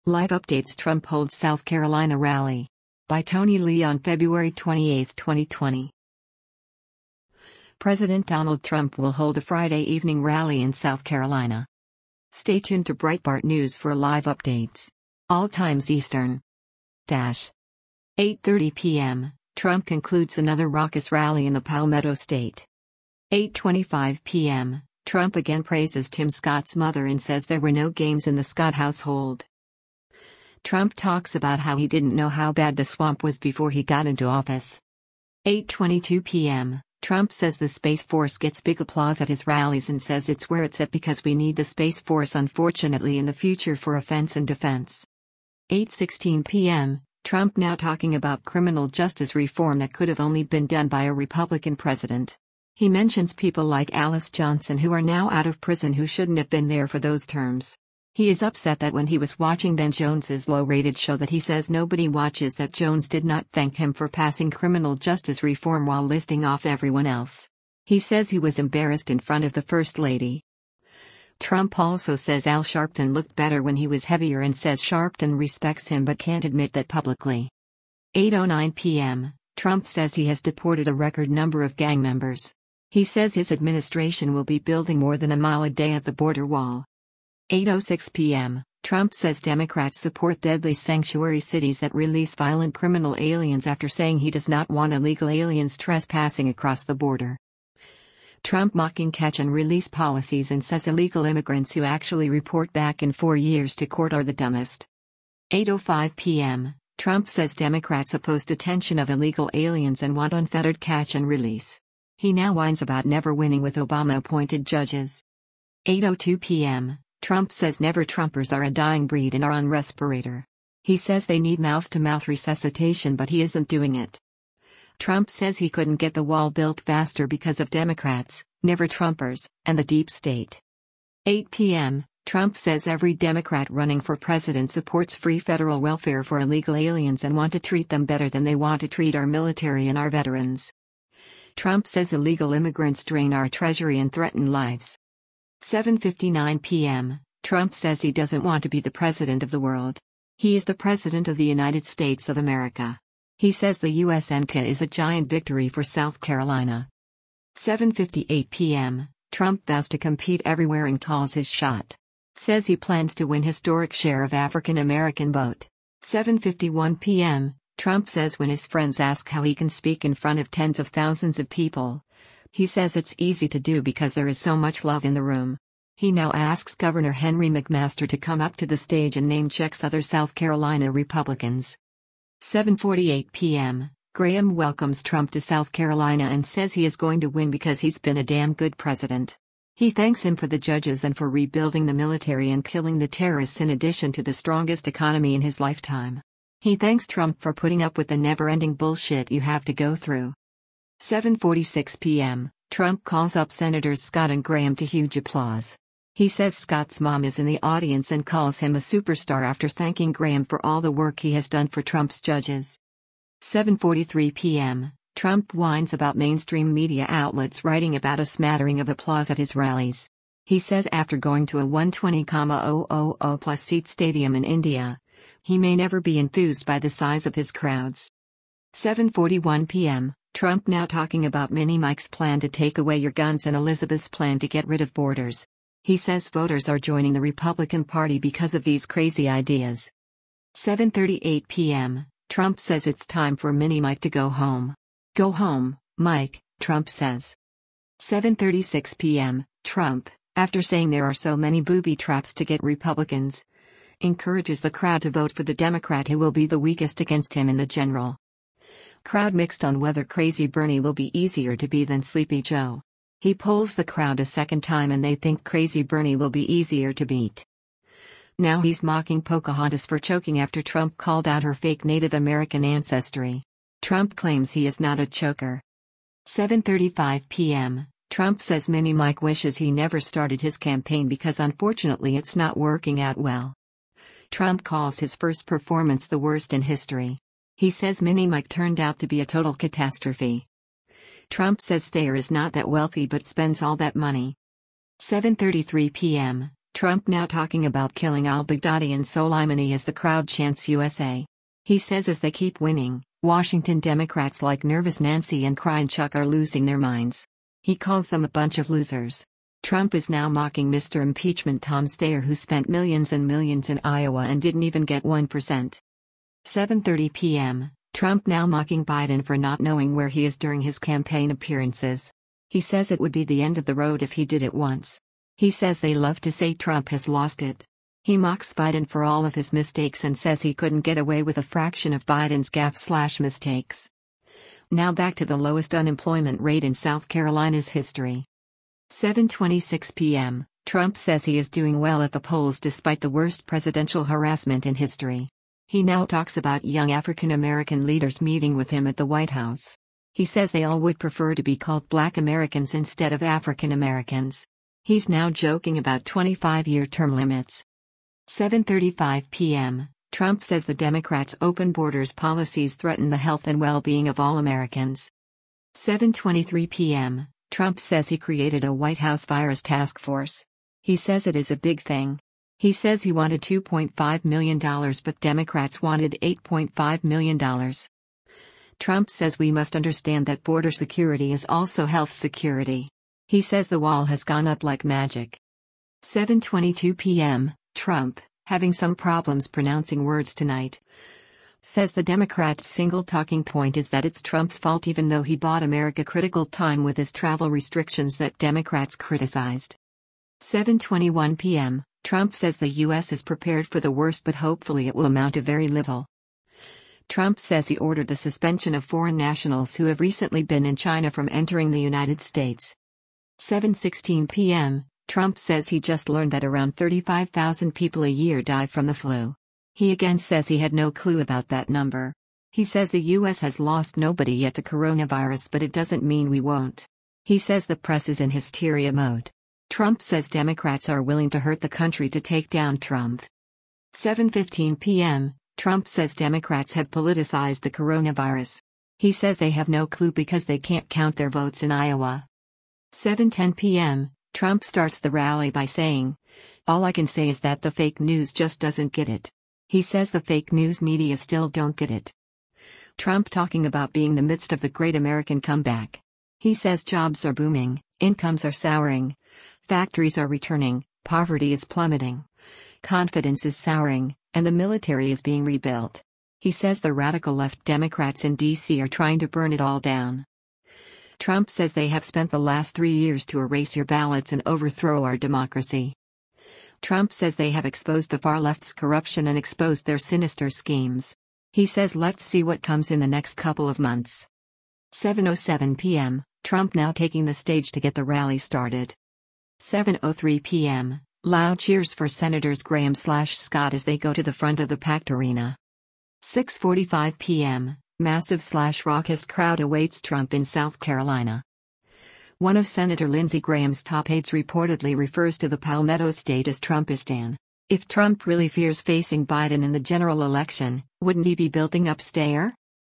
Live updates: Trump holds South Carolina rally. By Tony Lee on February 28, 2020. President Donald Trump will hold a Friday evening rally in South Carolina. Stay tuned to Breitbart News for live updates. All times Eastern. 8:30 p.m., Trump concludes another raucous rally in the Palmetto State. 8:25 p.m., Trump again praises Tim Scott's mother and says there were no games in the Scott household. Trump talks about how he didn't know how bad the swamp was before he got into office. 8:22 p.m., Trump says the Space Force gets big applause at his rallies and says it's where it's at because we need the Space Force unfortunately in the future for offense and defense. 8:16 p.m., Trump now talking about criminal justice reform that could have only been done by a Republican president. He mentions people like Alice Johnson who are now out of prison who shouldn't have been there for those terms. He is upset that when he was watching Ben Jones's low-rated show that he says nobody watches that Jones did not thank him for passing criminal justice reform while listing off everyone else. He says he was embarrassed in front of the First Lady. Trump also says Al Sharpton looked better when he was heavier and says Sharpton respects him but can't admit that publicly. 8:09 p.m., Trump says he has deported a record number of gang members. He says his administration will be building more than a mile a day of the border wall. 8:06 p.m., Trump says Democrats support deadly sanctuary cities that release violent criminal aliens after saying he does not want illegal aliens trespassing across the border. Trump mocking catch and release policies and says illegal immigrants who actually report back in 4 years to court are the dumbest. 8:05 p.m., Trump says Democrats oppose detention of illegal aliens and want unfettered catch and release. He now whines about never winning with Obama-appointed judges. 8:02 p.m., Trump says never-Trumpers are a dying breed and are on respirator. He says they need mouth-to-mouth resuscitation but he isn't doing it. Trump says he couldn't get the wall built faster because of Democrats, never-Trumpers, and the deep state. 8 p.m., Trump says every Democrat running for president supports free federal welfare for illegal aliens and want to treat them better than they want to treat our military and our veterans. Trump says illegal immigrants drain our treasury and threaten lives. 7:59 p.m., Trump says he doesn't want to be the president of the world. He is the president of the United States of America. He says the USMCA is a giant victory for South Carolina. 7:58 p.m., Trump vows to compete everywhere and calls his shot. Says he plans to win historic share of African American vote. 7:51 p.m., Trump says when his friends ask how he can speak in front of tens of thousands of people, he says it's easy to do because there is so much love in the room. He now asks Governor Henry McMaster to come up to the stage and name-checks other South Carolina Republicans. 7:48 p.m., Graham welcomes Trump to South Carolina and says he is going to win because he's been a damn good president. He thanks him for the judges and for rebuilding the military and killing the terrorists in addition to the strongest economy in his lifetime. He thanks Trump for putting up with the never-ending bullshit you have to go through. 7:46 p.m., Trump calls up Senators Scott and Graham to huge applause. He says Scott's mom is in the audience and calls him a superstar after thanking Graham for all the work he has done for Trump's judges. 7:43 p.m., Trump whines about mainstream media outlets writing about a smattering of applause at his rallies. He says after going to a 120,000 plus seat stadium in India, he may never be enthused by the size of his crowds. 7:41 p.m., Trump now talking about Mini Mike's plan to take away your guns and Elizabeth's plan to get rid of borders. He says voters are joining the Republican Party because of these crazy ideas. 7:38 p.m., Trump says it's time for Mini Mike to go home. Go home, Mike, Trump says. 7:36 p.m., Trump, after saying there are so many booby traps to get Republicans, encourages the crowd to vote for the Democrat who will be the weakest against him in the general. Crowd mixed on whether Crazy Bernie will be easier to beat than Sleepy Joe. He polls the crowd a second time and they think Crazy Bernie will be easier to beat. Now he's mocking Pocahontas for choking after Trump called out her fake Native American ancestry. Trump claims he is not a choker. 7:35 p.m., Trump says Mini Mike wishes he never started his campaign because unfortunately it's not working out well. Trump calls his first performance the worst in history. He says Mini Mike turned out to be a total catastrophe. Trump says Steyer is not that wealthy but spends all that money. 7:33 p.m., Trump now talking about killing al-Baghdadi and Soleimani as the crowd chants USA. He says as they keep winning, Washington Democrats like Nervous Nancy and Crying Chuck are losing their minds. He calls them a bunch of losers. Trump is now mocking Mr. Impeachment Tom Steyer, who spent millions and millions in Iowa and didn't even get 1%. 7:30 p.m. Trump now mocking Biden for not knowing where he is during his campaign appearances. He says it would be the end of the road if he did it once. He says they love to say Trump has lost it. He mocks Biden for all of his mistakes and says he couldn't get away with a fraction of Biden's gaffes/mistakes. Now back to the lowest unemployment rate in South Carolina's history. 7:26 p.m. Trump says he is doing well at the polls despite the worst presidential harassment in history. He now talks about young African American leaders meeting with him at the White House. He says they all would prefer to be called Black Americans instead of African Americans. He's now joking about 25-year term limits. 7:35 p.m. Trump says the Democrats' open borders policies threaten the health and well-being of all Americans. 7:23 p.m. Trump says he created a White House virus task force. He says it is a big thing. He says he wanted $2.5 million, but Democrats wanted $8.5 million. Trump says we must understand that border security is also health security. He says the wall has gone up like magic. 7:22 p.m. Trump, having some problems pronouncing words tonight, says the Democrats' single talking point is that it's Trump's fault, even though he bought America critical time with his travel restrictions that Democrats criticized. 7:21 p.m. Trump says the U.S. is prepared for the worst, but hopefully it will amount to very little. Trump says he ordered the suspension of foreign nationals who have recently been in China from entering the United States. 7:16 p.m. Trump says he just learned that around 35,000 people a year die from the flu. He again says he had no clue about that number. He says the U.S. has lost nobody yet to coronavirus, but it doesn't mean we won't. He says the press is in hysteria mode. Trump says Democrats are willing to hurt the country to take down Trump. 7:15 p.m. Trump says Democrats have politicized the coronavirus. He says they have no clue because they can't count their votes in Iowa. 7:10 p.m. Trump starts the rally by saying, "All I can say is that the fake news just doesn't get it." He says the fake news media still don't get it. Trump talking about being in the midst of the great American comeback. He says jobs are booming, incomes are souring, factories are returning, poverty is plummeting, confidence is souring, and the military is being rebuilt. He says the radical left Democrats in D.C. are trying to burn it all down. Trump says they have spent the last 3 years to erase your ballots and overthrow our democracy. Trump says they have exposed the far left's corruption and exposed their sinister schemes. He says let's see what comes in the next couple of months. 7:07 p.m. Trump now taking the stage to get the rally started. 7:03 p.m. Loud cheers for Senators Graham/Scott as they go to the front of the packed arena. 6:45 p.m. Massive/raucous crowd awaits Trump in South Carolina. One of Senator Lindsey Graham's top aides reportedly refers to the Palmetto State as Trumpistan. If Trump really fears facing Biden in the general election, wouldn't he be building up Steyer?